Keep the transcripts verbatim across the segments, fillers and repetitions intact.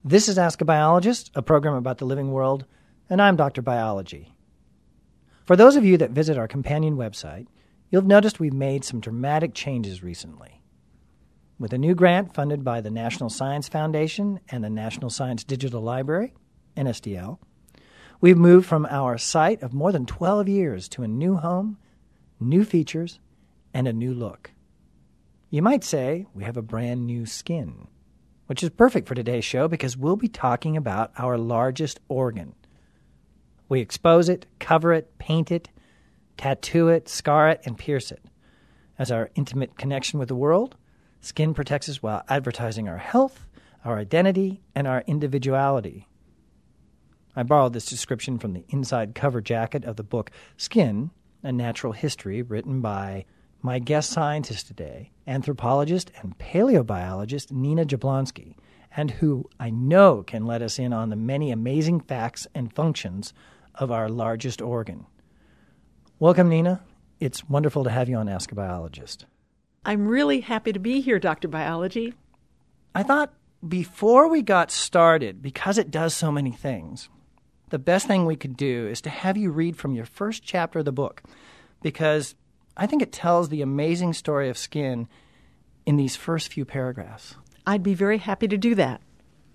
This is Ask a Biologist, a program about the living world, and I'm Doctor Biology. For those of you that visit our companion website, you'll have noticed we've made some dramatic changes recently. With a new grant funded by the National Science Foundation and the National Science Digital Library, N S D L, we've moved from our site of more than twelve years to a new home, new features, and a new look. You might say we have a brand new skin, which is perfect for today's show because we'll be talking about our largest organ. We expose it, cover it, paint it, tattoo it, scar it, and pierce it. As our intimate connection with the world, skin protects us while advertising our health, our identity, and our individuality. I borrowed this description from the inside cover jacket of the book Skin, A Natural History, written by my guest scientist today, anthropologist and paleobiologist Nina Jablonski, and who I know can let us in on the many amazing facts and functions of our largest organ. Welcome, Nina. It's wonderful to have you on Ask a Biologist. I'm really happy to be here, Doctor Biology. I thought before we got started, because it does so many things, the best thing we could do is to have you read from your first chapter of the book, because I think it tells the amazing story of skin in these first few paragraphs. I'd be very happy to do that.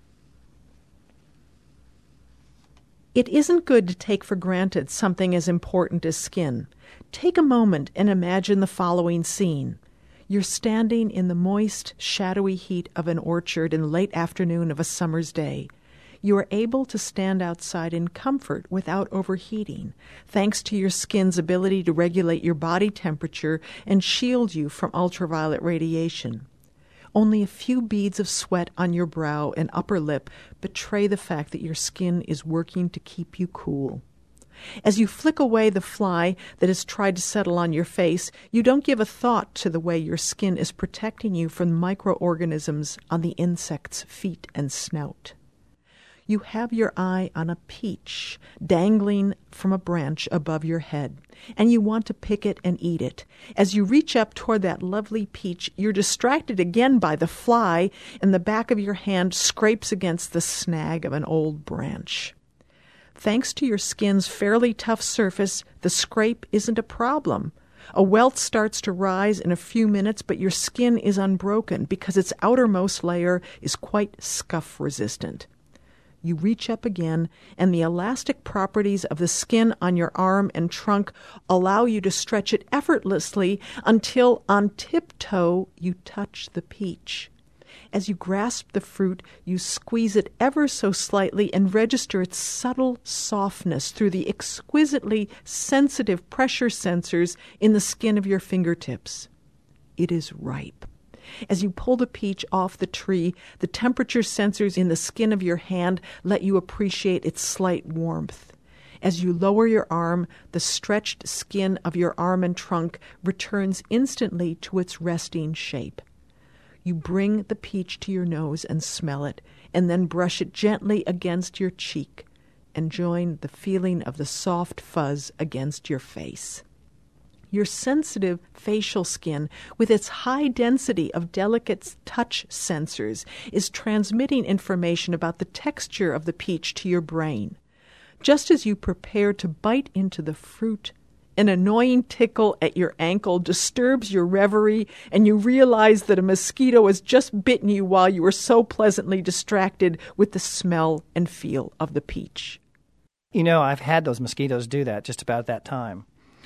It isn't good to take for granted something as important as skin. Take a moment and imagine the following scene. You're standing in the moist, shadowy heat of an orchard in the late afternoon of a summer's day. You are able to stand outside in comfort without overheating, thanks to your skin's ability to regulate your body temperature and shield you from ultraviolet radiation. Only a few beads of sweat on your brow and upper lip betray the fact that your skin is working to keep you cool. As you flick away the fly that has tried to settle on your face, you don't give a thought to the way your skin is protecting you from microorganisms on the insect's feet and snout. You have your eye on a peach dangling from a branch above your head, and you want to pick it and eat it. As you reach up toward that lovely peach, you're distracted again by the fly, and the back of your hand scrapes against the snag of an old branch. Thanks to your skin's fairly tough surface, the scrape isn't a problem. A welt starts to rise in a few minutes, but your skin is unbroken because its outermost layer is quite scuff-resistant. You reach up again, and the elastic properties of the skin on your arm and trunk allow you to stretch it effortlessly until, on tiptoe, you touch the peach. As you grasp the fruit, you squeeze it ever so slightly and register its subtle softness through the exquisitely sensitive pressure sensors in the skin of your fingertips. It is ripe. As you pull the peach off the tree, the temperature sensors in the skin of your hand let you appreciate its slight warmth. As you lower your arm, the stretched skin of your arm and trunk returns instantly to its resting shape. You bring the peach to your nose and smell it, and then brush it gently against your cheek, enjoying the feeling of the soft fuzz against your face. Your sensitive facial skin, with its high density of delicate touch sensors, is transmitting information about the texture of the peach to your brain. Just as you prepare to bite into the fruit, an annoying tickle at your ankle disturbs your reverie, and you realize that a mosquito has just bitten you while you were so pleasantly distracted with the smell and feel of the peach. You know, I've had those mosquitoes do that just about that time.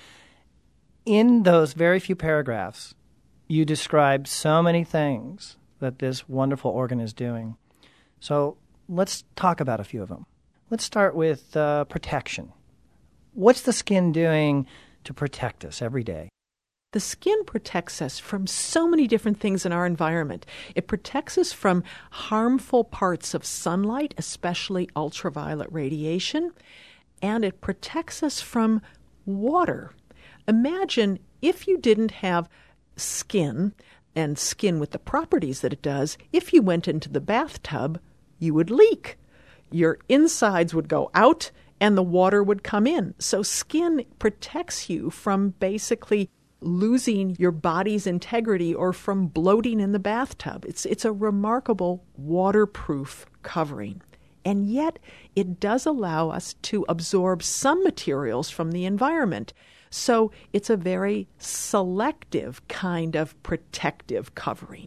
In those very few paragraphs, you describe so many things that this wonderful organ is doing. So let's talk about a few of them. Let's start with uh, protection. What's the skin doing to protect us every day? The skin protects us from so many different things in our environment. It protects us from harmful parts of sunlight, especially ultraviolet radiation, and it protects us from water. Imagine if you didn't have skin, and skin with the properties that it does, if you went into the bathtub, you would leak. Your insides would go out and the water would come in. So skin protects you from basically losing your body's integrity or from bloating in the bathtub. It's, it's a remarkable waterproof covering. And yet, it does allow us to absorb some materials from the environment. So it's a very selective kind of protective covering.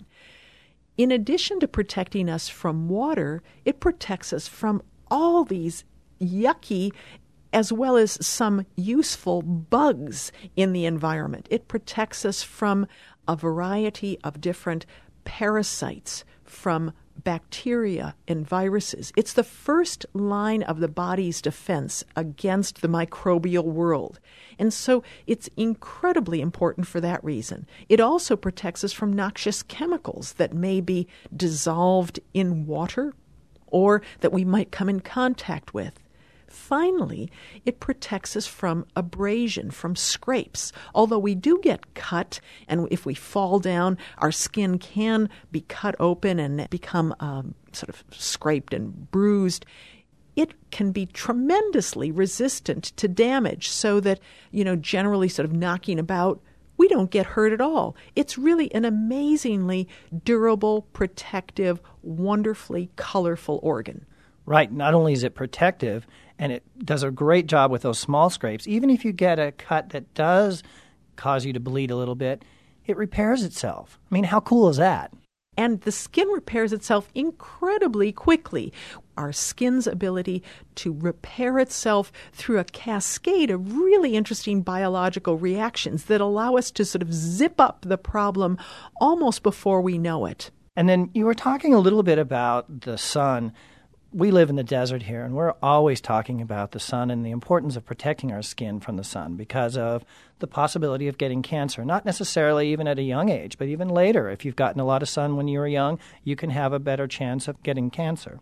In addition to protecting us from water, it protects us from all these yucky as well as some useful bugs in the environment. It protects us from a variety of different parasites, from bacteria and viruses. It's the first line of the body's defense against the microbial world. And so it's incredibly important for that reason. It also protects us from noxious chemicals that may be dissolved in water or that we might come in contact with. Finally, it protects us from abrasion, from scrapes. Although we do get cut, and if we fall down, our skin can be cut open and become um, sort of scraped and bruised. It can be tremendously resistant to damage, so that, you know, generally sort of knocking about, we don't get hurt at all. It's really an amazingly durable, protective, wonderfully colorful organ. Right. Not only is it protective, and it does a great job with those small scrapes, even if you get a cut that does cause you to bleed a little bit, it repairs itself. I mean, how cool is that? And the skin repairs itself incredibly quickly. Our skin's ability to repair itself through a cascade of really interesting biological reactions that allow us to sort of zip up the problem almost before we know it. And then you were talking a little bit about the sun. We live in the desert here, and we're always talking about the sun and the importance of protecting our skin from the sun because of the possibility of getting cancer, not necessarily even at a young age, but even later. If you've gotten a lot of sun when you were young, you can have a better chance of getting cancer.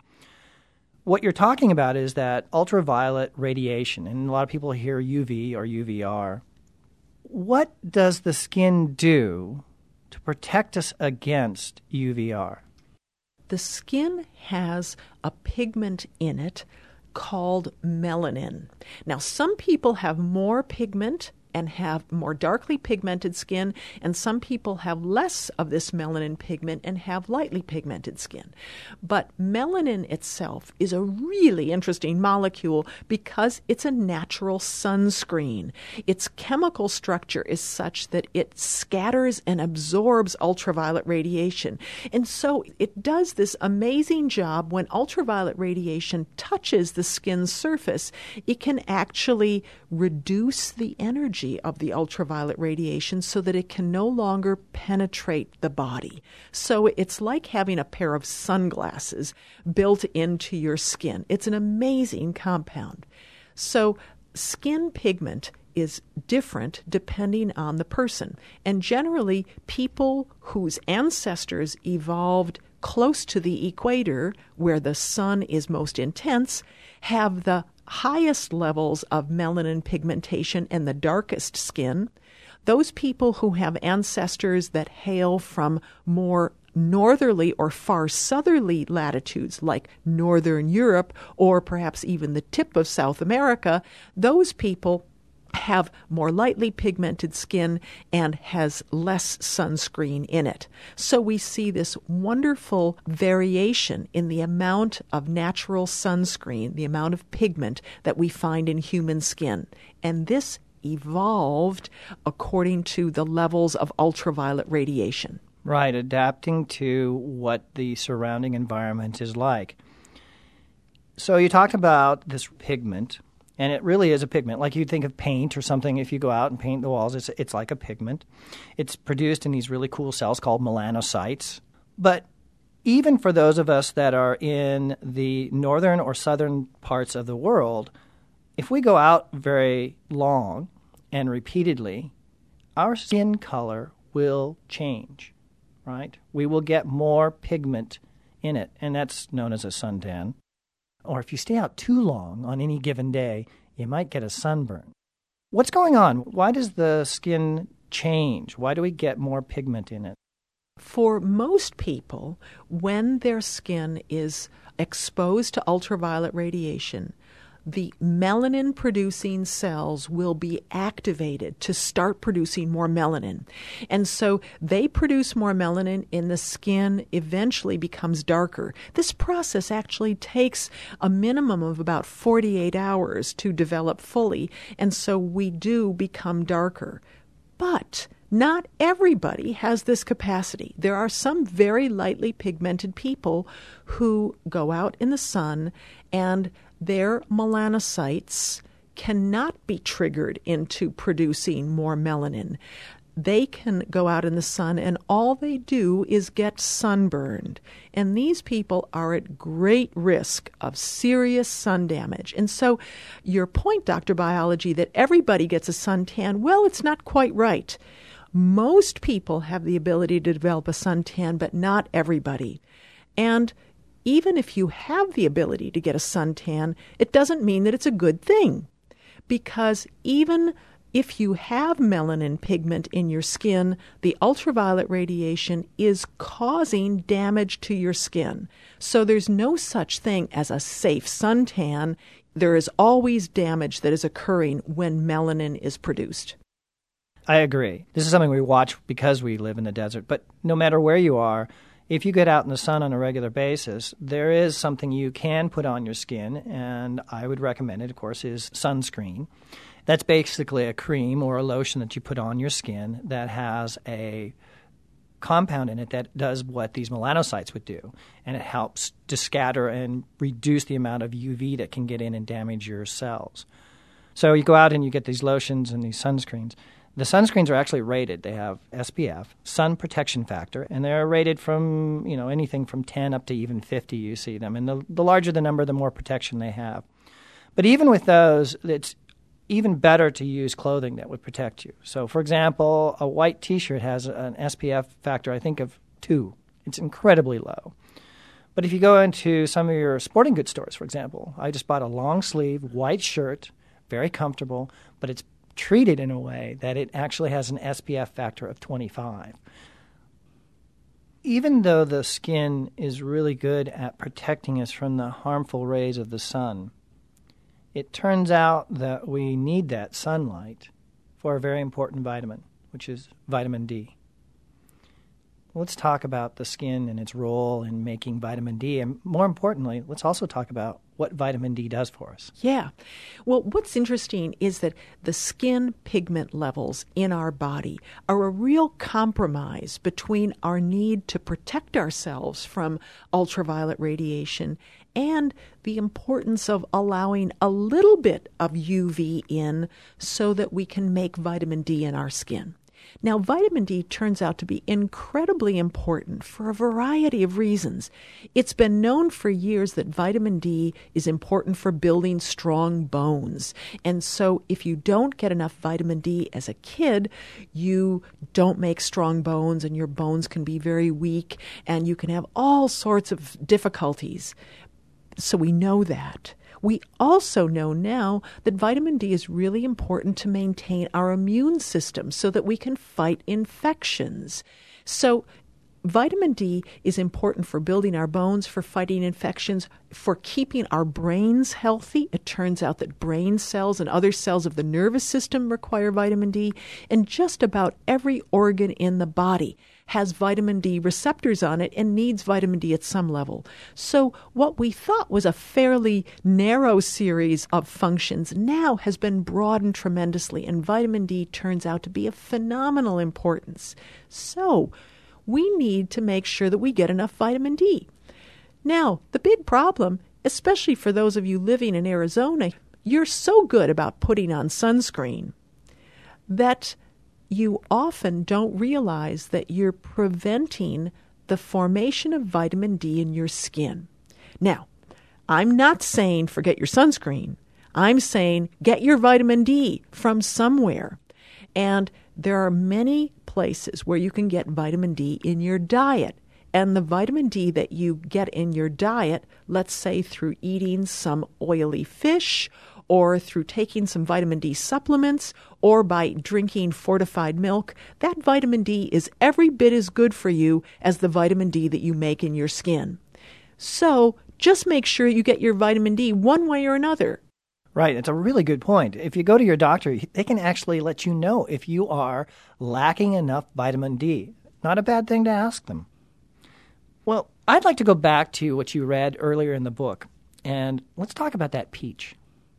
What you're talking about is that ultraviolet radiation, and a lot of people hear U V or U V R. What does the skin do to protect us against U V R? The skin has a pigment in it called melanin. Now, some people have more pigment and have more darkly pigmented skin, and some people have less of this melanin pigment and have lightly pigmented skin. But melanin itself is a really interesting molecule because it's a natural sunscreen. Its chemical structure is such that it scatters and absorbs ultraviolet radiation. And so it does this amazing job when ultraviolet radiation touches the skin's surface. It can actually reduce the energy of the ultraviolet radiation so that it can no longer penetrate the body. So it's like having a pair of sunglasses built into your skin. It's an amazing compound. So skin pigment is different depending on the person. And generally, people whose ancestors evolved close to the equator, where the sun is most intense, have the highest levels of melanin pigmentation and the darkest skin. Those people who have ancestors that hail from more northerly or far southerly latitudes, like northern Europe or perhaps even the tip of South America, those people have more lightly pigmented skin and has less sunscreen in it. So we see this wonderful variation in the amount of natural sunscreen, the amount of pigment that we find in human skin. And this evolved according to the levels of ultraviolet radiation. Right, adapting to what the surrounding environment is like. So you talked about this pigment. And it really is a pigment. Like you'd think of paint or something. If you go out and paint the walls, it's it's like a pigment. It's produced in these really cool cells called melanocytes. But even for those of us that are in the northern or southern parts of the world, if we go out very long and repeatedly, our skin color will change, right? We will get more pigment in it, and that's known as a suntan. Or if you stay out too long on any given day, you might get a sunburn. What's going on? Why does the skin change? Why do we get more pigment in it? For most people, when their skin is exposed to ultraviolet radiation, the melanin-producing cells will be activated to start producing more melanin. And so they produce more melanin, and the skin eventually becomes darker. This process actually takes a minimum of about forty-eight hours to develop fully, and so we do become darker. But not everybody has this capacity. There are some very lightly pigmented people who go out in the sun and their melanocytes cannot be triggered into producing more melanin. They can go out in the sun and all they do is get sunburned. And these people are at great risk of serious sun damage. And so your point, Doctor Biology, that everybody gets a suntan, well, it's not quite right. Most people have the ability to develop a suntan, but not everybody. And even if you have the ability to get a suntan, it doesn't mean that it's a good thing. Because even if you have melanin pigment in your skin, the ultraviolet radiation is causing damage to your skin. So there's no such thing as a safe suntan. There is always damage that is occurring when melanin is produced. I agree. This is something we watch because we live in the desert. But no matter where you are, if you get out in the sun on a regular basis, there is something you can put on your skin, and I would recommend it, of course, is sunscreen. That's basically a cream or a lotion that you put on your skin that has a compound in it that does what these melanocytes would do, and it helps to scatter and reduce the amount of U V that can get in and damage your cells. So you go out and you get these lotions and these sunscreens. The sunscreens are actually rated. They have S P F, sun protection factor, and they're rated from, you know, anything from ten up to even fifty you see them. And the, the larger the number, the more protection they have. But even with those, it's even better to use clothing that would protect you. So, for example, a white T-shirt has an S P F factor, I think, of two. It's incredibly low. But if you go into some of your sporting goods stores, for example, I just bought a long-sleeve white shirt, very comfortable, but it's treated in a way that it actually has an S P F factor of twenty-five. Even though the skin is really good at protecting us from the harmful rays of the sun, it turns out that we need that sunlight for a very important vitamin, which is vitamin D. Let's talk about the skin and its role in making vitamin D. And more importantly, let's also talk about what vitamin D does for us. Yeah. Well, what's interesting is that the skin pigment levels in our body are a real compromise between our need to protect ourselves from ultraviolet radiation and the importance of allowing a little bit of U V in so that we can make vitamin D in our skin. Now, vitamin D turns out to be incredibly important for a variety of reasons. It's been known for years that vitamin D is important for building strong bones. And so if you don't get enough vitamin D as a kid, you don't make strong bones and your bones can be very weak and you can have all sorts of difficulties. So we know that. We also know now that vitamin D is really important to maintain our immune system so that we can fight infections. So vitamin D is important for building our bones, for fighting infections, for keeping our brains healthy. It turns out that brain cells and other cells of the nervous system require vitamin D, and just about every organ in the body has vitamin D receptors on it and needs vitamin D at some level. So what we thought was a fairly narrow series of functions now has been broadened tremendously, and vitamin D turns out to be of phenomenal importance. So we need to make sure that we get enough vitamin D. Now, the big problem, especially for those of you living in Arizona, you're so good about putting on sunscreen that you often don't realize that you're preventing the formation of vitamin D in your skin. Now, I'm not saying forget your sunscreen. I'm saying get your vitamin D from somewhere. And there are many places where you can get vitamin D in your diet. And the vitamin D that you get in your diet, let's say through eating some oily fish, or through taking some vitamin D supplements, or by drinking fortified milk, that vitamin D is every bit as good for you as the vitamin D that you make in your skin. So just make sure you get your vitamin D one way or another. Right. It's a really good point. If you go to your doctor, they can actually let you know if you are lacking enough vitamin D. Not a bad thing to ask them. Well, I'd like to go back to what you read earlier in the book, and let's talk about that peach.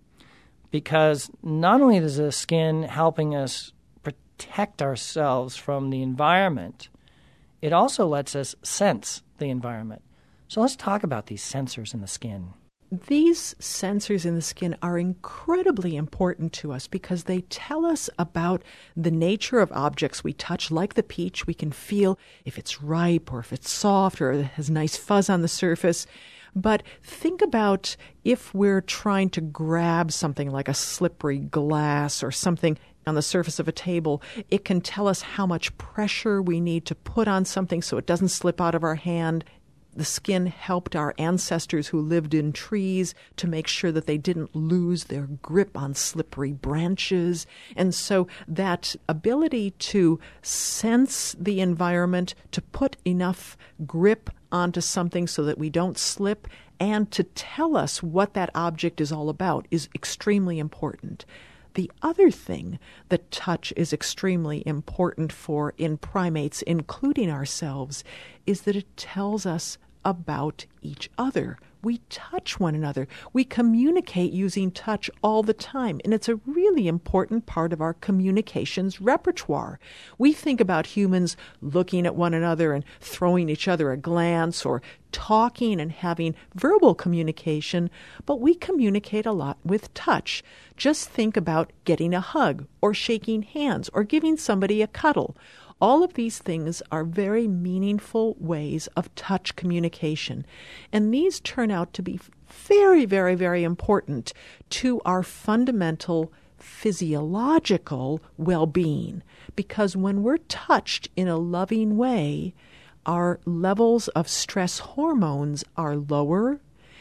Because not only is the skin helping us protect ourselves from the environment, it also lets us sense the environment. So let's talk about these sensors in the skin. These sensors in the skin are incredibly important to us because they tell us about the nature of objects we touch. Like the peach, we can feel if it's ripe or if it's soft or it has nice fuzz on the surface. But think about if we're trying to grab something like a slippery glass or something on the surface of a table, it can tell us how much pressure we need to put on something so it doesn't slip out of our hand. The skin helped our ancestors who lived in trees to make sure that they didn't lose their grip on slippery branches. And so that ability to sense the environment, to put enough grip onto something so that we don't slip, and to tell us what that object is all about is extremely important. The other thing that touch is extremely important for in primates, including ourselves, is that it tells us about each other. We touch one another. We communicate using touch all the time, and it's a really important part of our communications repertoire. We think about humans looking at one another and throwing each other a glance or talking and having verbal communication, but we communicate a lot with touch. Just think about getting a hug or shaking hands or giving somebody a cuddle. All of these things are very meaningful ways of touch communication. And these turn out to be very, very, very important to our fundamental physiological well-being. Because when we're touched in a loving way, our levels of stress hormones are lower.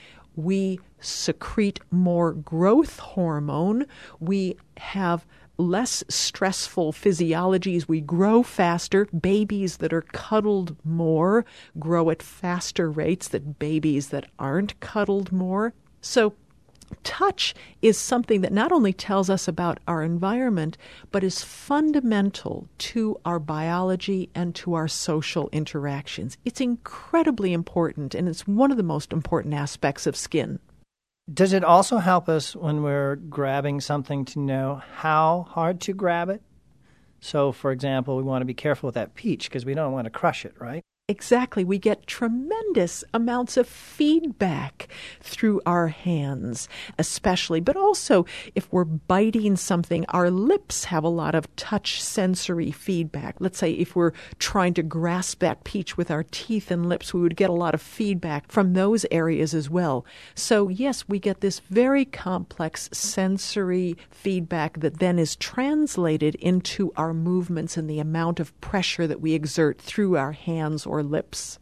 We secrete more growth hormone. We have less stressful physiologies. We grow faster. Babies that are cuddled more grow at faster rates than babies that aren't cuddled more. So touch is something that not only tells us about our environment, but is fundamental to our biology and to our social interactions. It's incredibly important, and it's one of the most important aspects of skin. Does it also help us when we're grabbing something to know how hard to grab it? So, for example, we want to be careful with that peach because we don't want to crush it, right? Exactly. We get tremendous amounts of feedback through our hands, especially. But also, if we're biting something, our lips have a lot of touch sensory feedback. Let's say if we're trying to grasp that peach with our teeth and lips, we would get a lot of feedback from those areas as well. So, yes, we get this very complex sensory feedback that then is translated into our movements and the amount of pressure that we exert through our hands or or lips.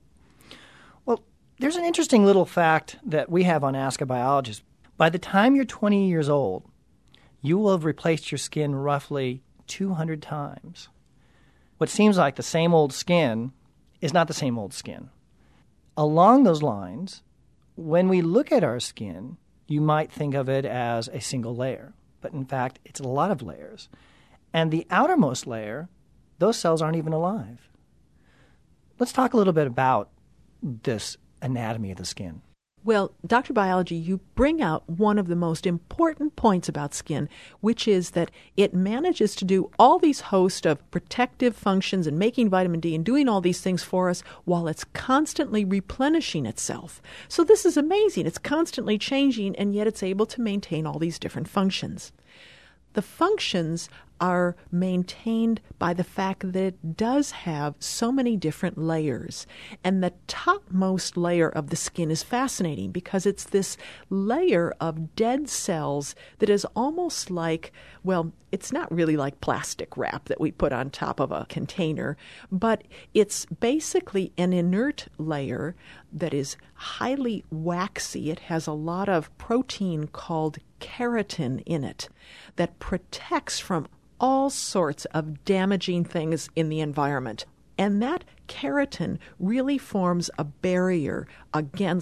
Well, there's an interesting little fact that we have on Ask a Biologist. By the time you're twenty years old, you will have replaced your skin roughly two hundred times. What seems like the same old skin is not the same old skin. Along those lines, when we look at our skin, you might think of it as a single layer, but in fact, it's a lot of layers. And the outermost layer, those cells aren't even alive. Let's talk a little bit about this anatomy of the skin. Well, Doctor Biology, you bring out one of the most important points about skin, which is that it manages to do all these host of protective functions and making vitamin D and doing all these things for us while it's constantly replenishing itself. So this is amazing. It's constantly changing, and yet it's able to maintain all these different functions. The functions are maintained by the fact that it does have so many different layers. And the topmost layer of the skin is fascinating because it's this layer of dead cells that is almost like, well, it's not really like plastic wrap that we put on top of a container, but it's basically an inert layer that is highly waxy. It has a lot of protein called keratin in it that protects from all sorts of damaging things in the environment. And that keratin really forms a barrier against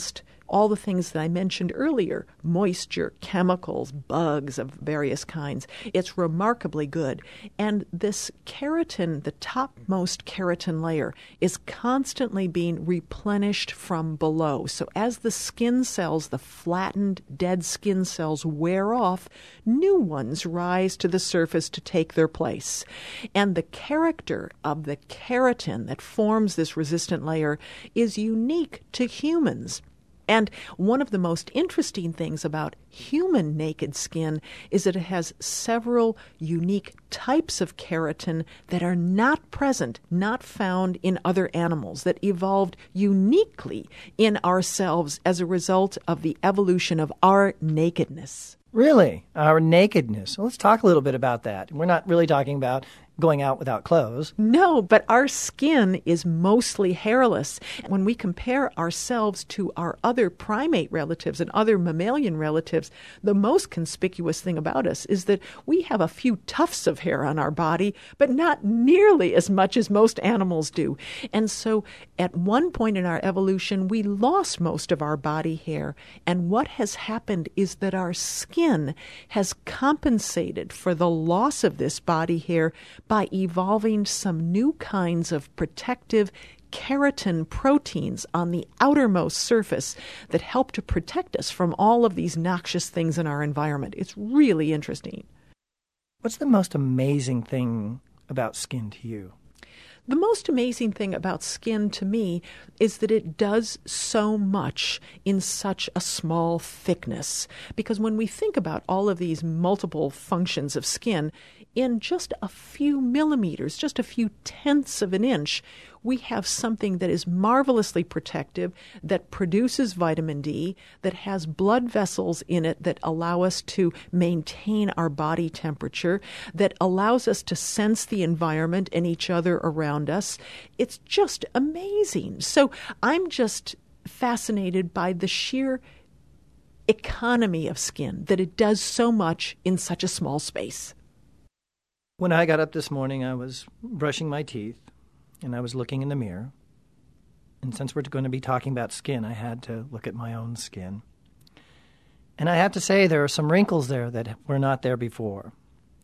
all the things that I mentioned earlier, moisture, chemicals, bugs of various kinds. It's remarkably good. And this keratin, the topmost keratin layer, is constantly being replenished from below. So as the skin cells, the flattened, dead skin cells wear off, new ones rise to the surface to take their place. And the character of the keratin that forms this resistant layer is unique to humans. And one of the most interesting things about human naked skin is that it has several unique types of keratin that are not present, not found in other animals, that evolved uniquely in ourselves as a result of the evolution of our nakedness. Really? Our nakedness. Well, let's talk a little bit about that. We're not really talking about going out without clothes. No, but our skin is mostly hairless. When we compare ourselves to our other primate relatives and other mammalian relatives, the most conspicuous thing about us is that we have a few tufts of hair on our body, but not nearly as much as most animals do. And so at one point in our evolution, we lost most of our body hair. And what has happened is that our skin has compensated for the loss of this body hair by evolving some new kinds of protective keratin proteins on the outermost surface that help to protect us from all of these noxious things in our environment. It's really interesting. What's the most amazing thing about skin to you? The most amazing thing about skin to me is that it does so much in such a small thickness. Because when we think about all of these multiple functions of skin, in just a few millimeters, just a few tenths of an inch, we have something that is marvelously protective, that produces vitamin D, that has blood vessels in it that allow us to maintain our body temperature, that allows us to sense the environment and each other around us. It's just amazing. So I'm just fascinated by the sheer economy of skin, that it does so much in such a small space. When I got up this morning, I was brushing my teeth, and I was looking in the mirror. And since we're going to be talking about skin, I had to look at my own skin. And I have to say there are some wrinkles there that were not there before.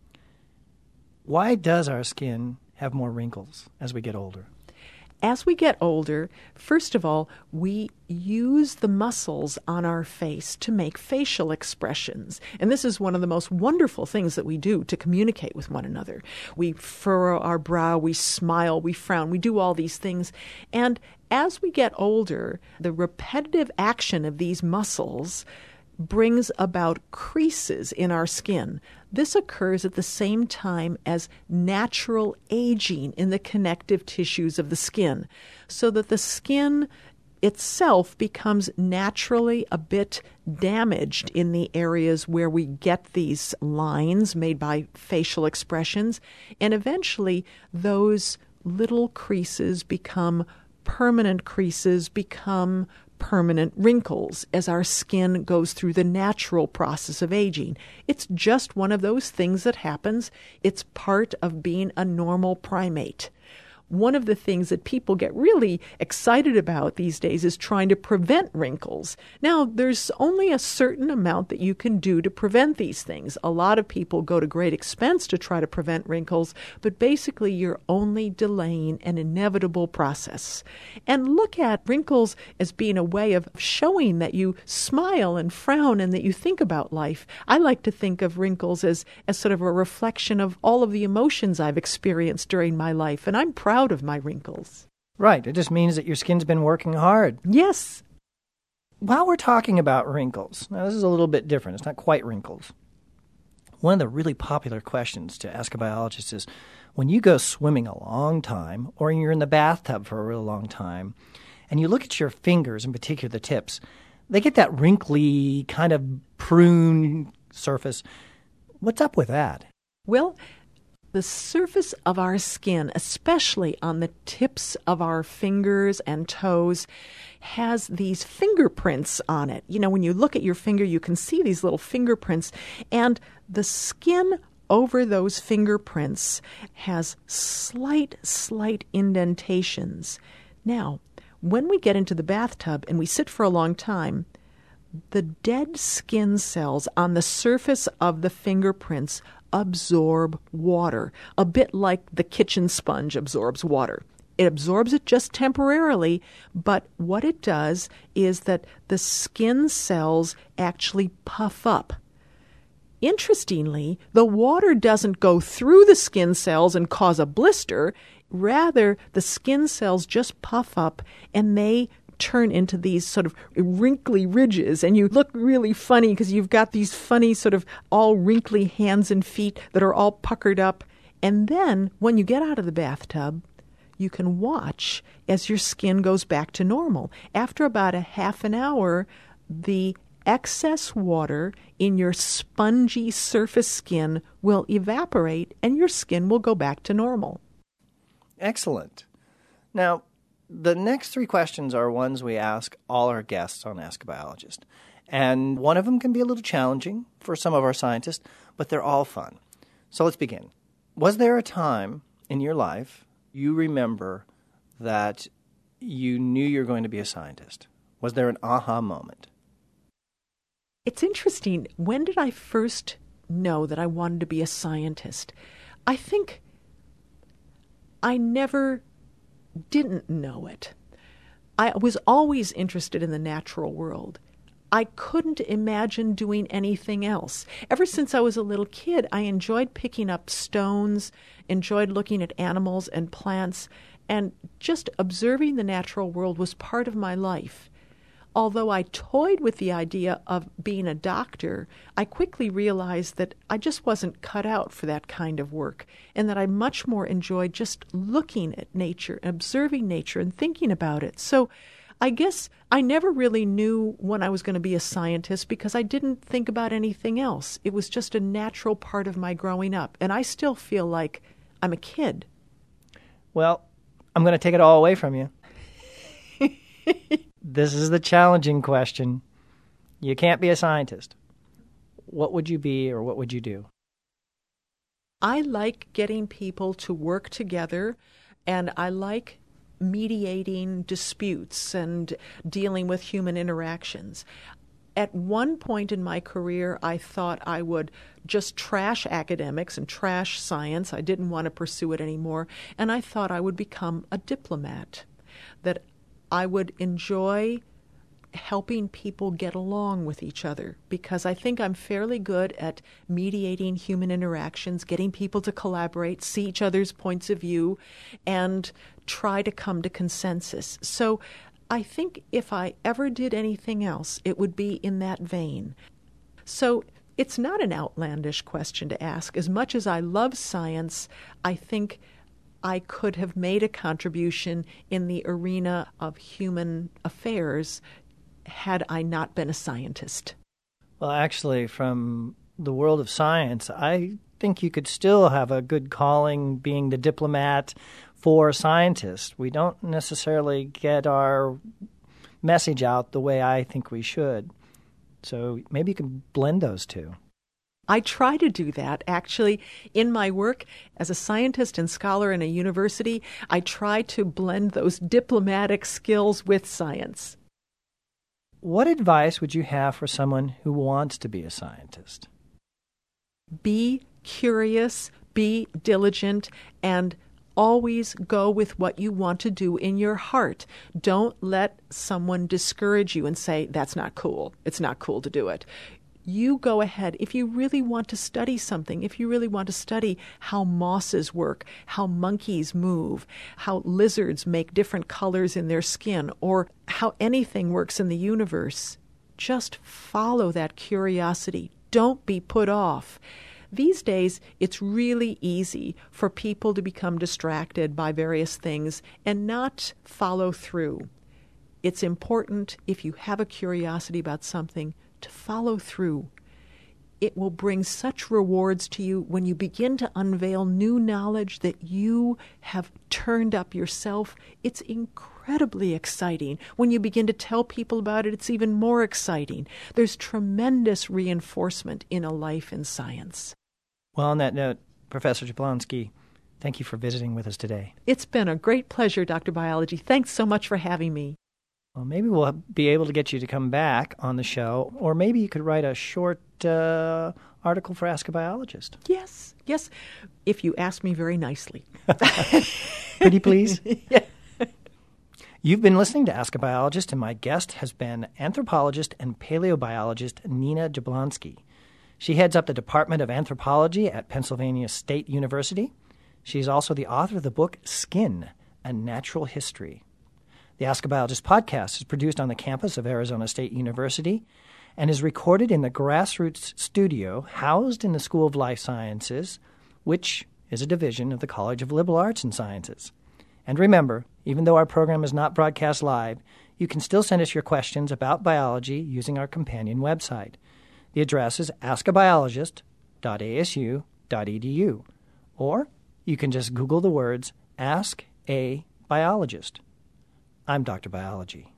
Why does our skin have more wrinkles as we get older? As we get older, first of all, we use the muscles on our face to make facial expressions. And this is one of the most wonderful things that we do to communicate with one another. We furrow our brow, we smile, we frown, we do all these things. And as we get older, the repetitive action of these muscles brings about creases in our skin. This occurs at the same time as natural aging in the connective tissues of the skin, so that the skin itself becomes naturally a bit damaged in the areas where we get these lines made by facial expressions, and eventually those little creases become permanent creases, become permanent wrinkles as our skin goes through the natural process of aging. It's just one of those things that happens. It's part of being a normal primate. One of the things that people get really excited about these days is trying to prevent wrinkles. Now, there's only a certain amount that you can do to prevent these things. A lot of people go to great expense to try to prevent wrinkles, but basically you're only delaying an inevitable process. And look at wrinkles as being a way of showing that you smile and frown and that you think about life. I like to think of wrinkles as, as sort of a reflection of all of the emotions I've experienced during my life, and I'm proud of my wrinkles. Right. It just means that your skin's been working hard. Yes. While we're talking about wrinkles, now this is a little bit different. It's not quite wrinkles. One of the really popular questions to ask a biologist is, when you go swimming a long time, or you're in the bathtub for a real long time, and you look at your fingers, in particular the tips, they get that wrinkly kind of prune surface. What's up with that? Well, the surface of our skin, especially on the tips of our fingers and toes, has these fingerprints on it. You know, when you look at your finger, you can see these little fingerprints, and the skin over those fingerprints has slight, slight indentations. Now, when we get into the bathtub and we sit for a long time, The dead skin cells on the surface of the fingerprints absorb water, a bit like the kitchen sponge absorbs water. It absorbs it just temporarily, but what it does is that the skin cells actually puff up. Interestingly, the water doesn't go through the skin cells and cause a blister. Rather, the skin cells just puff up and they turn into these sort of wrinkly ridges, and you look really funny because you've got these funny sort of all wrinkly hands and feet that are all puckered up. And then when you get out of the bathtub, you can watch as your skin goes back to normal. After about a half an hour, the excess water in your spongy surface skin will evaporate and your skin will go back to normal. Excellent. Now, the next three questions are ones we ask all our guests on Ask a Biologist. And one of them can be a little challenging for some of our scientists, but they're all fun. So let's begin. Was there a time in your life you remember that you knew you were going to be a scientist? Was there an aha moment? It's interesting. When did I first know that I wanted to be a scientist? I think I never didn't know it. I was always interested in the natural world. I couldn't imagine doing anything else. Ever since I was a little kid, I enjoyed picking up stones, enjoyed looking at animals and plants, and just observing the natural world was part of my life. Although I toyed with the idea of being a doctor, I quickly realized that I just wasn't cut out for that kind of work, and that I much more enjoyed just looking at nature, observing nature, and thinking about it. So I guess I never really knew when I was going to be a scientist because I didn't think about anything else. It was just a natural part of my growing up, and I still feel like I'm a kid. Well, I'm going to take it all away from you. This is the challenging question. You can't be a scientist. What would you be, or what would you do? I like getting people to work together, and I like mediating disputes and dealing with human interactions. At one point in my career, I thought I would just trash academics and trash science. I didn't want to pursue it anymore, and I thought I would become a diplomat, that I would enjoy helping people get along with each other, because I think I'm fairly good at mediating human interactions, getting people to collaborate, see each other's points of view, and try to come to consensus. So I think if I ever did anything else, it would be in that vein. So it's not an outlandish question to ask. As much as I love science, I think I could have made a contribution in the arena of human affairs had I not been a scientist. Well, actually, from the world of science, I think you could still have a good calling being the diplomat for scientists. We don't necessarily get our message out the way I think we should. So maybe you can blend those two. I try to do that, actually. In my work as a scientist and scholar in a university, I try to blend those diplomatic skills with science. What advice would you have for someone who wants to be a scientist? Be curious, be diligent, and always go with what you want to do in your heart. Don't let someone discourage you and say, that's not cool. It's not cool to do it. You go ahead. If you really want to study something, if you really want to study how mosses work, how monkeys move, how lizards make different colors in their skin, or how anything works in the universe, just follow that curiosity. Don't be put off. These days, it's really easy for people to become distracted by various things and not follow through. It's important, if you have a curiosity about something, to follow through. It will bring such rewards to you when you begin to unveil new knowledge that you have turned up yourself. It's incredibly exciting. When you begin to tell people about it, it's even more exciting. There's tremendous reinforcement in a life in science. Well, on that note, Professor Jablonski, thank you for visiting with us today. It's been a great pleasure, Doctor Biology. Thanks so much for having me. Well, maybe we'll be able to get you to come back on the show, or maybe you could write a short uh, article for Ask a Biologist. Yes, yes, if you ask me very nicely. Pretty please? Yeah. You've been listening to Ask a Biologist, and my guest has been anthropologist and paleobiologist Nina Jablonski. She heads up the Department of Anthropology at Pennsylvania State University. She's also the author of the book Skin, A Natural History. The Ask a Biologist podcast is produced on the campus of Arizona State University and is recorded in the Grassroots Studio housed in the School of Life Sciences, which is a division of the College of Liberal Arts and Sciences. And remember, even though our program is not broadcast live, you can still send us your questions about biology using our companion website. The address is ask a biologist dot a s u dot e d u, or you can just Google the words Ask a Biologist. I'm Doctor Biology.